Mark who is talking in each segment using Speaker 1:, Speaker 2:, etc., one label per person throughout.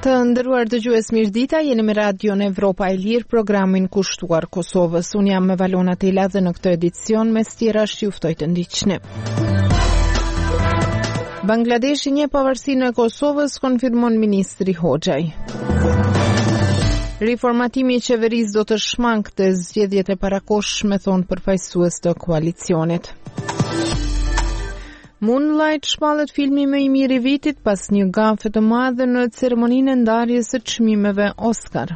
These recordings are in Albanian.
Speaker 1: Të nderuar dëgjues, mirëdita, jeni me Radion Evropa e Lirë, programin kushtuar Kosovës. Unë jam me Valona Tela dhe në këtë edicion mes tjerash ju ftoj të ndiqni. Bangladeshi njeh pavarësinë e Kosovës, konfirmon ministri Hoxhaj. Riformatimi i qeverisë do të shmangte zgjedhjet e parakohshme, thon përfaqësues të koalicionit. Moonlight shpallet filmi më i mirë i vitit pas një gafe të madhe në ceremoninë e ndarjes së çmimeve Oscar.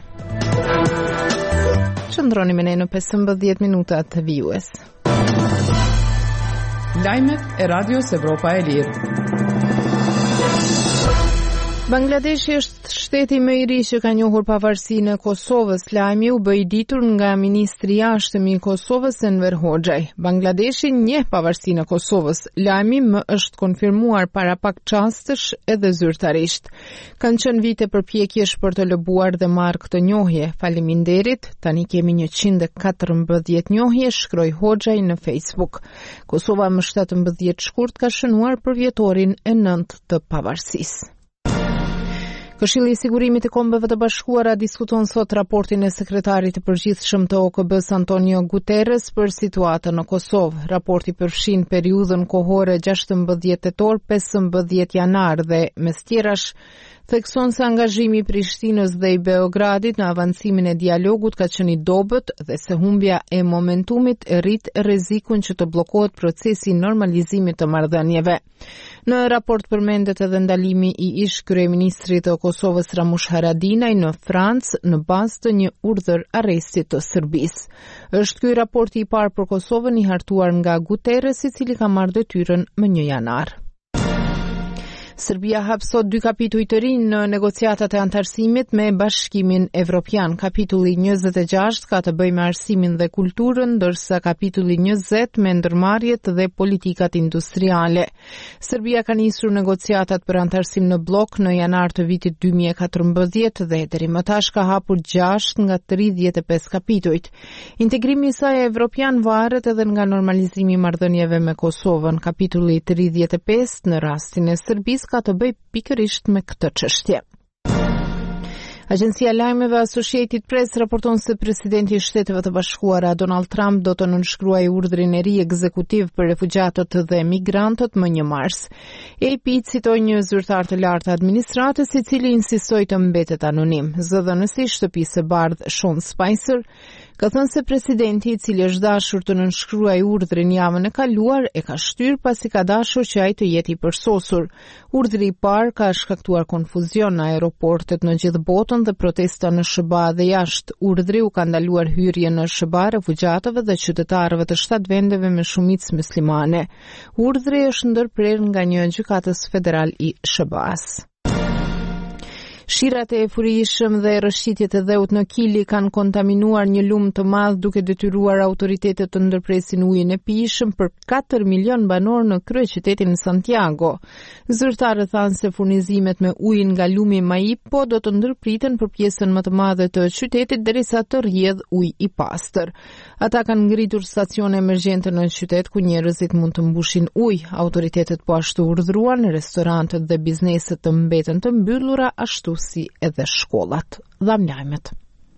Speaker 1: Qëndroni me ne në 15 minuta të vijues.
Speaker 2: Lajmet e Radios Evropa e Lirë.
Speaker 1: Bangladeshi është shteti më i ri që ka njohur pavarësinë e Kosovës. Lajmi u bë i ditur nga ministri i jashtëm i Kosovës, Enver Hoxhaj. Bangladeshi njeh pavarësinë e Kosovës. Lajmi më është konfirmuar para pak çastesh edhe zyrtarisht. Kanë qenë vite përpjekjesh për të lëbuar dhe marrë këtë njohje. Faleminderit, tani kemi 114 njohje, shkroi Hoxhaj në Facebook. Kosova më 17 shkurt ka shënuar për vjetorin e 9 të pavarësisë. Këshilli i Sigurimit të Kombeve të Bashkuara diskuton sot raportin e sekretarit të përgjithshëm të OKB-s Antonio Guterres për situatën në Kosovë. Raporti përfshin periudhën kohore 16 tetor-15 janar dhe mes tjerash thekson se angazhimi i Prishtinës dhe i Beogradit në avancimin e dialogut ka qenë i dobët dhe se humbja e momentumit rrit rrezikun që të bllokohet procesi i normalizimit të marrëdhënieve. Në raport përmendet edhe ndalimi i ish kryeministrit të Kosovës Ramush Haradinaj në Francë në bazë të një urdhër arresti të Serbisë. Është ky raporti i parë për Kosovën i hartuar nga Guterres, i cili ka marrë detyrën më 1 janar. Serbia hap sot 2 kapituj të rinj në negociatat e antarësimit me Bashkimin Evropian. Kapitulli 26 ka të bëjë me arsimin dhe kulturën, ndërsa kapitulli 20 me ndërmarrjet dhe politikat industriale. Serbia ka nisur negociatat për antarësim në blok në janar të vitit 2014 dhe deri më tash ka hapur 6 nga 35 kapitujt. Integrimi i saj evropian varet edhe nga normalizimi i marrëdhënieve me Kosovën. Kapitulli 35 në rastin e Serbisë ka të bëj pikërisht me këtë çështje. Agjencia Lajmeve Associated Press raporton se presidenti i Shteteve të Bashkuara Donald Trump do të nënshkruajë urdhrin e ri ekzekutiv për refugjatët dhe migrantët më 1 mars. AP citoi një zyrtar të lartë administratës i cili insistoi të mbetet anonim. Zëdhënësi i Shtëpisë së Bardhë Sean Spicer ka thënë se presidenti, i cili është dashur të nënshkruajë urdhrin javën e kaluar, e ka shtyr pasi ka dashur që ai të jetë i përsosur. Urdhri i parë ka shkaktuar konfuzion në aeroportet në gjithë botën dhe protesta në SBA dhe jashtë. Urdhri u ka ndaluar hyrje në SBA refugjatëve dhe qytetarëve të 7 vendeve me shumicë muslimane. Urdhri është ndërprerë nga një gjykatës federal i SBA-s. Shirat e furijshëm dhe rrëshqitjet e dheut në Kili kanë kontaminuar një lum të madh, duke detyruar autoritetet të ndërpresin ujin e pijshëm për 4 milion banor në kryeqytetin Santiago. Zyrtarët thanë se furnizimet me ujë nga lumi Maipo do të ndërpriten për pjesën më të madhe të qytetit derisa të rrjedh ujë i pastër. Ata kanë ngritur stacione emergjente në qytet ku njerëzit mund të mbushin ujë. Autoritetet po ashtu urdhëruan restorantët dhe bizneset të mbeten të mbyllura, ashtu si edhe shkollat. Dham lajmet.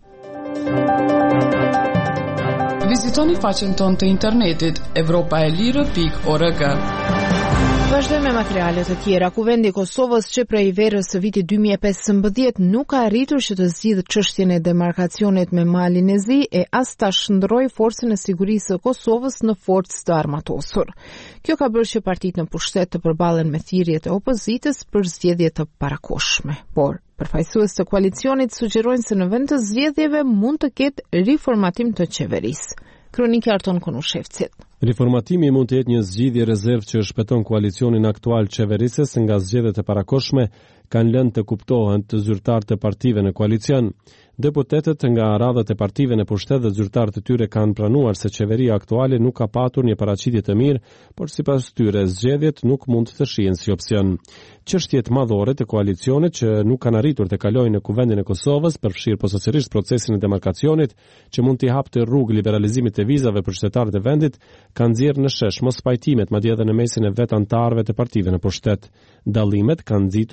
Speaker 2: Vizitoni faqen tonë të internetit evropaelire.org.
Speaker 1: Vazhdojmë me materialet e tjera. Kuvendi i Kosovës që prej verës së vitit 2015 nuk ka arritur që të zgjidhë çështjen e demarkacionit me Malin e Zi e as ta shndroi forcën e sigurisë së Kosovës në forcë të armatosur. Kjo ka bërë që partitë në pushtet të përballen me thirrjet e opozitës për zgjedhje të parakohshme. Por përfaqësues të koalicionit sugjerojnë se në vend të zgjedhjeve mund të ketë riformatim të qeverisë. Kronika Arton Konushevcit.
Speaker 3: Riformatimi mund të jetë një zgjidhje rezervë që shpëton koalicionin aktual qeverisës nga zgjedhjet e parakohshme, kanë lënë të kuptohen të zyrtarët e partive në koalicion. Deputetët nga radhët e partive në pushtet dhe zyrtarët e tyre kanë pranuar se qeveria aktuale nuk ka patur një paraqitje të mirë, por sipas tyre zgjedhjet nuk mund të shihen si opsion. Çështjet madhore të koalicionit që nuk kanë arritur të kalojnë në kuvendin e Kosovës përfshirë posaçërisht procesin e demarkacionit që mund t'i hapte rrugë liberalizimit të vizave për qytetarët e vendit, kanë nxjerrë në shesh mos pajtimet madje edhe në mesin e vet anëtarëve të partive në pushtet. Dallimet kanë nxitur madje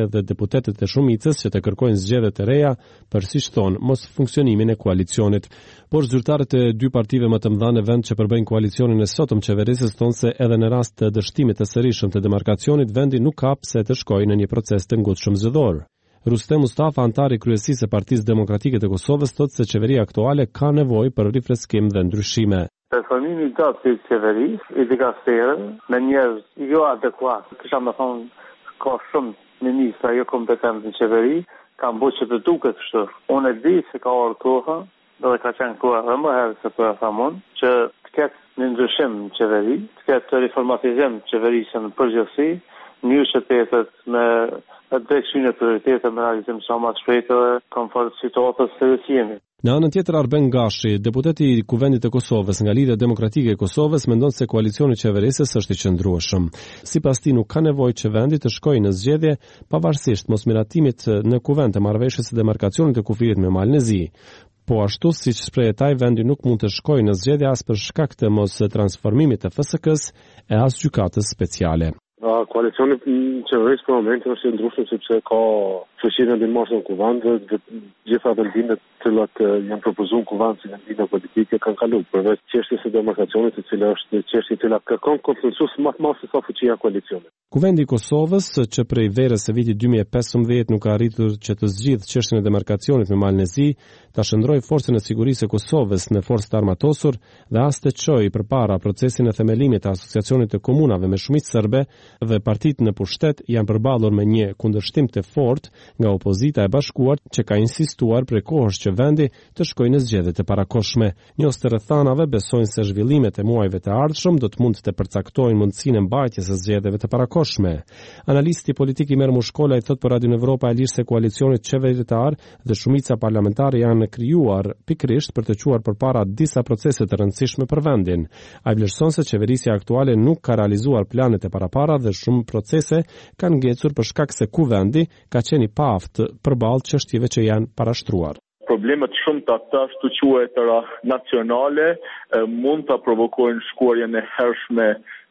Speaker 3: edhe deputetët e shumicës që të kërkojnë zgjedhje të reja për, siç thonë, mos funksionimin e koalicionit. Por zyrtarët e dy partive më të mëdha në vend që përbëjnë koalicionin e sotëm qeverisës thonë se edhe në rast të dështimit të sërishëm të demarkacionit vendi nuk ka pse të shkojë në një proces të ngutshëm zgjedhor. Rustem Mustafa, antari kryesisë e Partisë Demokratike të Kosovës, thotë se qeveria aktuale ka nevojë për rifreskim dhe ndryshime.
Speaker 4: Performimi i gjatë të qeverisë, i dikasterën, me njerëz jo adekuat, kisha më thonë, ka shumë ministra jo kompetent në qeveri, kanë bërë që të duket kështu. Unë e di se ka orë koha, dhe ka qenë koha dhe më herë se për e thamon, që të ketë një ndryshim në qeveri, të ketë të reformatizim qeverisën në përgjithësi, një që të jetët me drejtësinë e prioritetet me realizim sa më të shpejtëve, komfort situatës së jemi.
Speaker 3: Në anën tjetër, Arben Gashi, deputeti i Kuvendit të Kosovës nga Lidhja Demokratike e Kosovës, mendon se koalicioni i qeverisës është i qëndrueshëm. Sipas tij nuk ka nevojë që vendi të shkojë në zgjedhje pavarësisht mosmiratimit në kuvend të marrëveshjes së demarkacionit të kufirit me Malnezi. Po ashtu, siç shprehetaj, vendi nuk mund të shkojë në zgjedhje as për shkak të mos transformimit të FSK-s e as gjykatës speciale.
Speaker 5: Koalicioni qeverisë për momentin është i ndryshëm sepse ka fuqinë e ndihmës në kuvend dhe gjitha vendimet të cilat janë propozuar në kuvend si vendime politike kanë kaluar përveç çështjes së demarkacionit, e cila është çështje e cila kërkon konsensus më të madh se sa fuqia e koalicionit.
Speaker 3: Kuvendi i Kosovës, që prej verës së vitit 2015 nuk ka arritur që të zgjidhë çështjen e demarkacionit me Malnezi, ta shndroi forcën e sigurisë së Kosovës në forcë të armatosur dhe as të çojë përpara procesin e themelimit të asociacionit të komunave me shumicë serbe dhe partitë në pushtet janë përballur me një kundërshtim të fortë nga opozita e bashkuar që ka insistuar prej kohësh që vendi të shkojë në zgjedhje të parakohshme. Njohës të rrethanave besojnë se zhvillimet e muajve të ardhshëm do të mund të përcaktojnë mundësinë e mbajtjes së zgjedhjeve të parakohshme. Analisti politik Imer Mushkola i thot për Radio Evropa e Lirë se koalicionit qeveritar dhe shumica parlamentare janë krijuar pikërisht për të quar përpara disa procese të rëndësishme për vendin. Ai vlerëson se qeverisja aktuale nuk ka realizuar planet e parapara dhe shumë procese kanë ngecur për shkak se kuvendi ka qenë i paaftë përballë çështjeve që janë parashtruar.
Speaker 6: Problemet shumë të ata shtuquetëra nacionale mund të provokojnë shkuarjen e hershme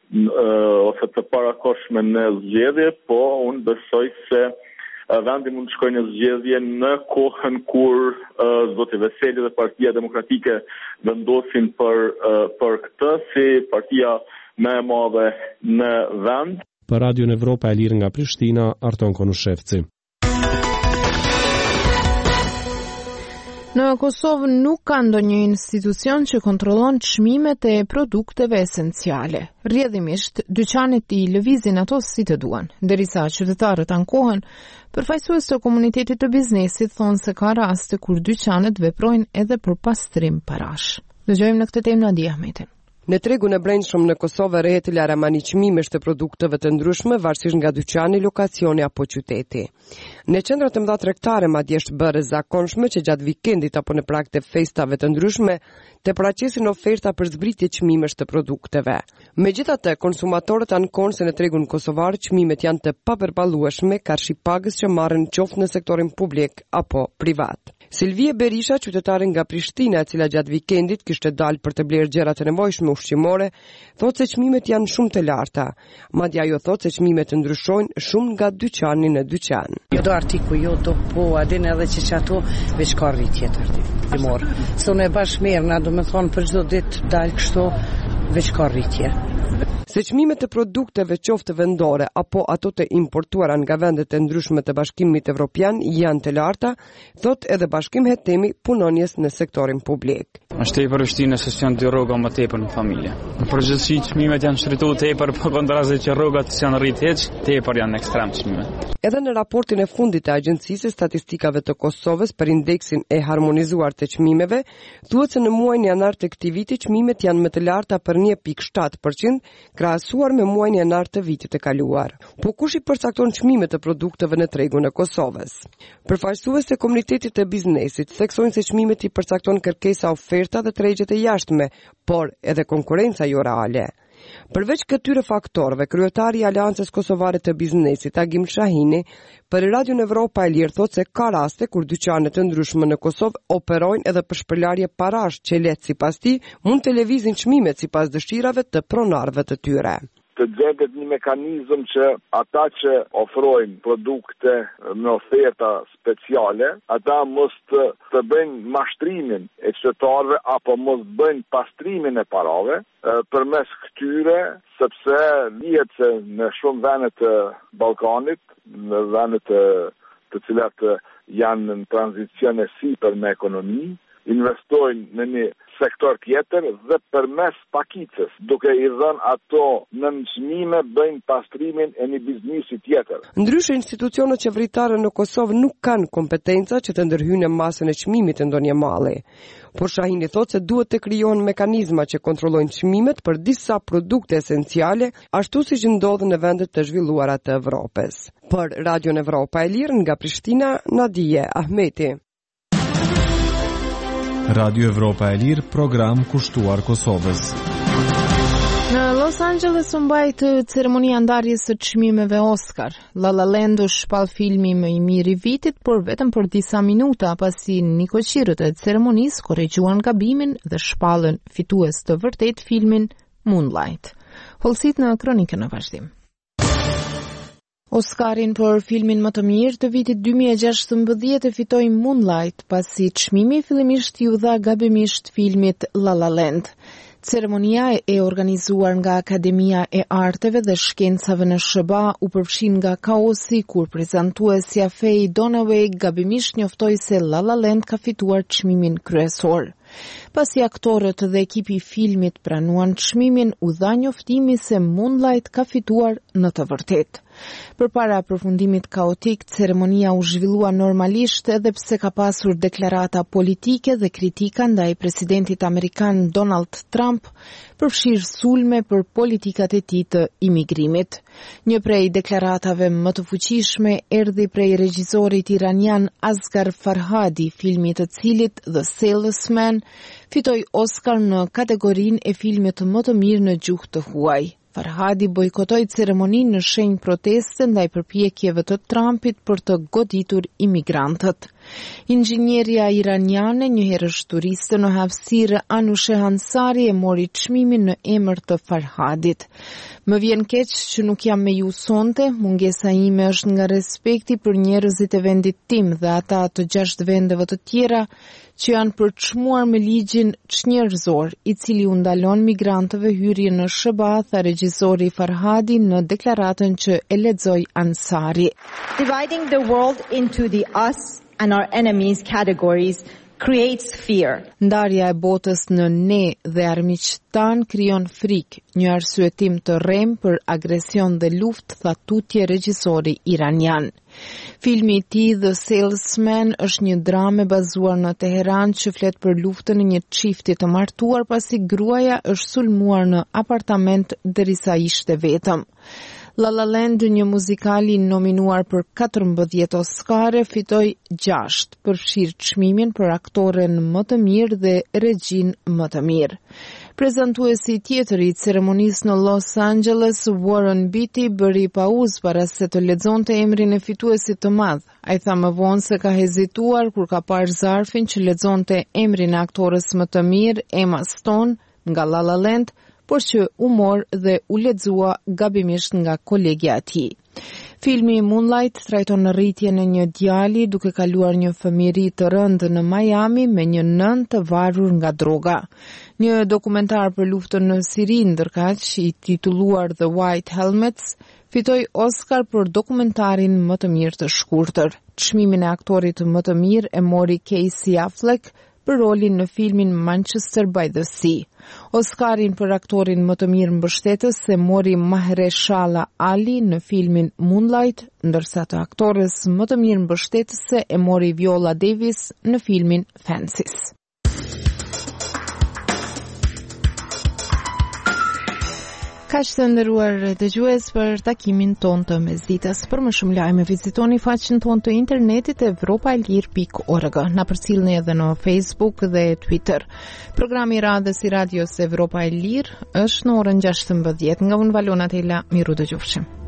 Speaker 6: ose të parakohshme në zgjedhje, po unë besoj se vendi mund të shkojë në zgjedhje në kohën kur zoti Veseli dhe Partia Demokratike vendosin për këtë si partia më e madhe në vend.
Speaker 3: Për Radio Evropa e Lirë nga Prishtina, Arton Konushevci.
Speaker 1: Në Kosovë nuk ka ndonjë institucion që kontrollon çmimet e produkteve esenciale. Rrjedhimisht, dyqanet i lëvizin ato si të duan, derisa qytetarët ankohen. Përfaqësues të komunitetit të biznesit thonë se ka raste kur dyqanet veprojnë edhe për pastrim parash. Dëgjojmë në këtë temë Nadia Ahmetin.
Speaker 7: Në tregun e brendshëm në Kosovë rrihet laramani çmimesh të produkteve të ndryshme varësisht nga dyqani, lokacioni apo qyteti. Në qendra të mëdha tregtare madje është bërë zakonshme që gjatë vikendit apo në prag të festave të ndryshme të paraqesin oferta për zbritje çmimesh të produkteve. Megjithatë, konsumatorët ankohen se në tregun kosovar çmimet janë të papërballueshme karshi pagës që marrin qoftë në sektorin publik apo privat. Silvia Berisha, qytetare nga Prishtina, e cila gjatë vikendit kishte dalë për të blerë gjëra të nevojshme ushqimore, thotë se çmimet janë shumë të larta. Madje ajo thotë se çmimet ndryshojnë shumë nga dyqani në dyqan.
Speaker 8: Jo do artikuj, jo do po, adin edhe që ato veç ka rritje të artimor. Se unë e bash mirë, na do me thonë për çdo ditë dalë kështu, veç ka rritje.
Speaker 7: Se çmimet e produkteve qoftë vendore apo ato të importuara nga vendet e ndryshme të Bashkimit Evropian janë të larta, thot edhe Bashkim Hetemi punonjes në sektorin publik.
Speaker 9: Është tepër vështirë nëse janë dy rroga më tepër në familje. Në përgjithësi çmimet janë shrituar tepër, por kontrasht që rrogat janë rritë hiç, tepër janë ekstrem çmimet.
Speaker 7: Edhe në raportin e fundit të Agjencisë Statistikave të Kosovës për indeksin e harmonizuar të çmimeve, thuhet se në muajin janar të këtij viti çmimet janë më të larta për 1.7% krahasuar me muajin janar të vitit të kaluar. Po kush i përcakton çmimet e produkteve në tregun e Kosovës? Përfaqësues të komunitetit të biznesit theksojnë se çmimet i përcakton kërkesa, oferta dhe tregjet e jashtme, por edhe konkurenca jo reale. Përveç këtyre faktorëve, kryetari i Aleancës Kosovare të Biznesit, Agim Shahini, për Radio Evropa e Lirë thotë se ka raste kur dyqanet të ndryshme në Kosovë operojnë edhe për shpërlarje parash që letë sipas tij mund të lëvizin çmimet sipas dëshirave të pronarëve të tyre.
Speaker 6: të gjendet një mekanizëm që ata që ofrojnë produkte me oferta speciale, ata mos të bëjnë mashtrimin e qytetarëve apo mos bëjnë pastrimin e parave përmes këtyre, sepse lihet se në shumë vende të Ballkanit, në vende të cilat janë në tranzicion e sipër me ekonomi, investojnë në një sektor tjetër dhe përmes pakicës, duke i dhënë ato në çmime bëjnë pastrimin e një biznesi tjetër.
Speaker 7: Ndryshe, institucionet qeveritare në Kosovë nuk kanë kompetenca që të ndërhyjnë në masën e çmimit të ndonjë malli. Por Shahini thotë se duhet të krijohen mekanizma që kontrollojnë çmimet për disa produkte esenciale, ashtu siç ndodh në vendet të zhvilluara të Evropës. Për Radion Evropa e Lirë nga Prishtina, Nadije Ahmeti.
Speaker 10: Radio Evropa e Lirë, program kushtuar Kosovës.
Speaker 1: Në Los Angeles u mbajt ceremonia ndarjes së çmimeve Oscar. La La Land u shpall filmi më i mirë i vitit, por vetëm për disa minuta pasi nikoqirët e ceremonisë korrigjuan gabimin dhe shpallën fitues të vërtet filmin Moonlight. Holsit në kronikën e vazhdim. Oscarin për filmin më të mirë të vitit 2016 e fitoi Moonlight, pasi çmimi fillimisht iu dha gabimisht filmit La La Land. Ceremonia e organizuar nga Akademia e Arteve dhe Shkencave në SHBA u përfshin nga kaosi kur prezantuesja Faye Dunaway gabimisht njoftoi se La La Land ka fituar çmimin kryesor. Pasi aktorët dhe ekipi i filmit pranuan çmimin, u dha njoftimi se Moonlight ka fituar në të vërtetë. Përpara përfundimit kaotik, ceremonia u zhvillua normalisht edhe pse ka pasur deklarata politike dhe kritika ndaj presidentit amerikan Donald Trump, përfshirë sulme për politikat e tij të imigrimit. Një prej deklaratave më të fuqishme erdhi prej regjisorit iranian Asghar Farhadi, filmi të cilit The Salesman fitoi Oscar në kategorinë e filmit më të mirë në gjuhë të huaj. Farhadi bojkotoi ceremoninë në shenjë proteste ndaj përpjekjeve të Trumpit për të goditur imigrantët. Inxhinieria iraniane, njëherësh turiste në hapësirë, Anushe Hansari e mori çmimin në emër të Farhadit. Më vjen keq që nuk jam me ju sonte, mungesa ime është nga respekti për njerëzit e vendit tim dhe ata të 6 vendeve të tjera që janë përçmuar me ligjin çnjerëzor, i cili u ndalon migrantëve hyrjen në SHBA, tha regjisori Farhadi në deklaratën që e lexoi Ansari.
Speaker 11: Dividing the world into the us and our enemies categories creates fear.
Speaker 1: Ndarja e botës në ne dhe armiqtan krijon frikë, një arsyetim të rrem për agresion dhe luftë, tha tutje regjisori iranian. Filmi i tij The Salesman është një dramë bazuar në Teheran që flet për luftën e një çifti të martuar pasi gruaja është sulmuar në apartament derisa ishte vetëm. La La Land, një muzikal i nominuar për 14 Oscare, fitoi 6, përfshirë çmimin për aktoren më të mirë dhe regjin më të mirë. Prezantuesi tjetër i ceremonisë në Los Angeles, Warren Beatty, bëri pauzë para se të lexonte emrin e fituesit të madh. Ai tha më vonë se ka hezituar kur ka parë zarfin që lexonte emrin e aktorës më të mirë, Emma Stone, nga La La Land, por që u mor dhe u lexua gabimisht nga kolegja e tij. Filmi Moonlight trajton rritjen e një djali duke kaluar një fëmijëri të rëndë në Miami me një nën të varur nga droga. Një dokumentar për luftën në Siri, ndërkaq i titulluar The White Helmets, fitoi Oscar për dokumentarin më të mirë të shkurtër. Çmimin e aktorit më të mirë e mori Casey Affleck për rolin në filmin Manchester by the Sea. Oscarin për aktorin më të mirë mbështetës e mori Mahershala Ali në filmin Moonlight, ndërsa të aktorës më të mirë mbështetëse e mori Viola Davis në filmin Fences. Kaq të nderuar dëgjues për takimin ton të mesditës. Për më shumë lajme vizitoni faqen tonë të internetit evropaelir.org. Na përcjellni edhe në Facebook dhe Twitter. Programi i radhës i radios Evropa e Lirë është në orën 16 nga unë Valona Tela. Miru dëgjofshim.